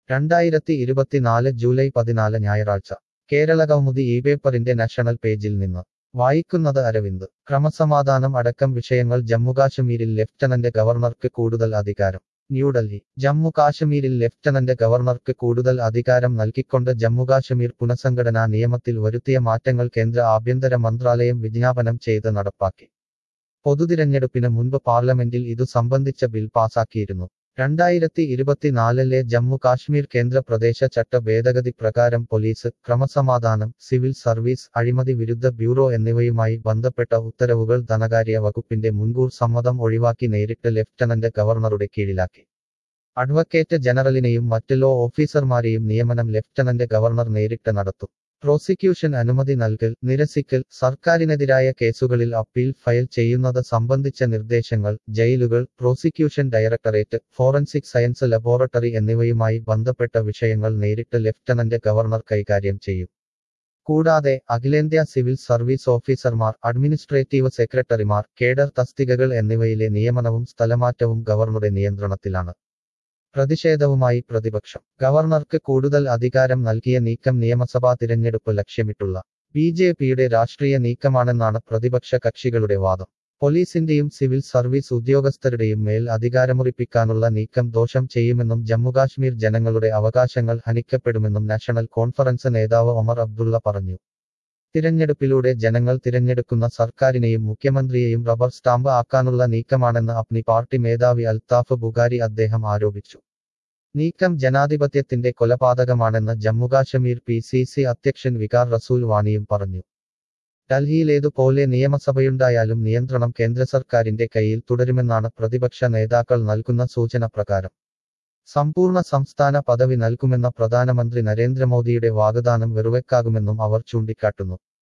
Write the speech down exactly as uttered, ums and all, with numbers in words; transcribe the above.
രണ്ടായിരത്തി ഇരുപത്തിനാല് ജൂലൈ പതിനാല് ഞായറാഴ്ച കേരള കൗമുദി ഈ പേപ്പറിന്റെ നാഷണൽ പേജിൽ നിന്ന് വായിക്കുന്നത് അരവിന്ദ്. ക്രമസമാധാനം അടക്കം വിഷയങ്ങൾ ജമ്മുകാശ്മീരിൽ ലഫ്റ്റനന്റ് ഗവർണർക്ക് കൂടുതൽ അധികാരം. ന്യൂഡൽഹി. ജമ്മു കാശ്മീരിൽ ലഫ്റ്റനന്റ് ഗവർണർക്ക് കൂടുതൽ അധികാരം നൽകിക്കൊണ്ട് ജമ്മുകാശ്മീർ പുനഃസംഘടനാ നിയമത്തിൽ വരുത്തിയ മാറ്റങ്ങൾ കേന്ദ്ര ആഭ്യന്തര മന്ത്രാലയം വിജ്ഞാപനം ചെയ്ത് നടപ്പാക്കി. പൊതുതിരഞ്ഞെടുപ്പിന് മുൻപ് പാർലമെന്റിൽ ഇതു സംബന്ധിച്ച ബിൽ പാസാക്കിയിരുന്നു. രണ്ടായിരത്തി ഇരുപത്തിനാലിലെ ജമ്മു കാശ്മീർ കേന്ദ്ര പ്രദേശ ചട്ട ഭേദഗതി പ്രകാരം പോലീസ്, ക്രമസമാധാനം, സിവിൽ സർവീസ്, അഴിമതി വിരുദ്ധ ബ്യൂറോ എന്നിവയുമായി ബന്ധപ്പെട്ട ഉത്തരവുകൾ ധനകാര്യ വകുപ്പിന്റെ മുൻകൂർ സമ്മതം ഒഴിവാക്കി നേരിട്ട് ലഫ്റ്റനന്റ് ഗവർണറുടെ കീഴിലാക്കി. അഡ്വക്കേറ്റ് ജനറലിനെയും മറ്റ് ലോ ഓഫീസർമാരെയും നിയമനം ലഫ്റ്റനന്റ് ഗവർണർ നേരിട്ട് നടത്തും. പ്രോസിക്യൂഷൻ അനുമതി നൽകൽ, നിരസിക്കൽ, സർക്കാരിനെതിരായ കേസുകളിൽ അപ്പീൽ ഫയൽ ചെയ്യുന്നത് സംബന്ധിച്ച നിർദ്ദേശങ്ങൾ, ജയിലുകൾ, prosecution directorate, forensic science laboratory എന്നിവയുമായി ബന്ധപ്പെട്ട വിഷയങ്ങൾ നേരിട്ട് ലഫ്റ്റനന്റ് ഗവർണർ കൈകാര്യം ചെയ്യും. കൂടാതെ അഖിലേന്ത്യാ സിവിൽ സർവീസ് ഓഫീസർമാർ, അഡ്മിനിസ്ട്രേറ്റീവ് സെക്രട്ടറിമാർ, കേഡർ തസ്തികകൾ എന്നിവയിലെ നിയമനവും സ്ഥലമാറ്റവും ഗവർണറുടെ നിയന്ത്രണത്തിലാണ്. പ്രതിഷേധവുമായി പ്രതിപക്ഷം. ഗവർണർക്ക് കൂടുതൽ അധികാരം നൽകിയ നീക്കം നിയമസഭാ തിരഞ്ഞെടുപ്പ് ലക്ഷ്യമിട്ടുള്ള ബി ജെ പിയുടെ രാഷ്ട്രീയ നീക്കമാണെന്നാണ് പ്രതിപക്ഷ കക്ഷികളുടെ വാദം. പോലീസിന്റെയും സിവിൽ സർവീസ് ഉദ്യോഗസ്ഥരുടെയും മേൽ അധികാരമുറിപ്പിക്കാനുള്ള നീക്കം ദോഷം ചെയ്യുമെന്നും ജമ്മുകാശ്മീർ ജനങ്ങളുടെ അവകാശങ്ങൾ ഹനിക്കപ്പെടുമെന്നും നാഷണൽ കോൺഫറൻസ് നേതാവ് ഒമർ അബ്ദുള്ള പറഞ്ഞു. തിരഞ്ഞെടുപ്പിലൂടെ ജനങ്ങൾ തിരഞ്ഞെടുക്കുന്ന സർക്കാരിനെയും മുഖ്യമന്ത്രിയെയും റബ്ബർ സ്റ്റാമ്പ് ആക്കാനുള്ള നീക്കമാണെന്ന് അപ്നി പാർട്ടി മേധാവി അൽത്താഫ് ബുഖാരി അദ്ദേഹം ആരോപിച്ചു. നീക്കം ജനാധിപത്യത്തിന്റെ കൊലപാതകമാണെന്ന് ജമ്മുകാശ്മീർ പി സി സി അധ്യക്ഷൻ വികാർ റസൂൽ വാണിയും പറഞ്ഞു. ഡൽഹിയിലേതുപോലെ നിയമസഭയുണ്ടായാലും നിയന്ത്രണം കേന്ദ്ര സർക്കാരിന്റെ കയ്യിൽ തുടരുമെന്നാണ് പ്രതിപക്ഷ നേതാക്കൾ നൽകുന്ന സൂചന പ്രകാരം. സമ്പൂർണ്ണ സംസ്ഥാന പദവി നൽകുമെന്ന പ്രധാനമന്ത്രി നരേന്ദ്രമോദിയുടെ വാഗ്ദാനം വെറുവെക്കാകുമെന്നും അവർ ചൂണ്ടിക്കാട്ടുന്നു.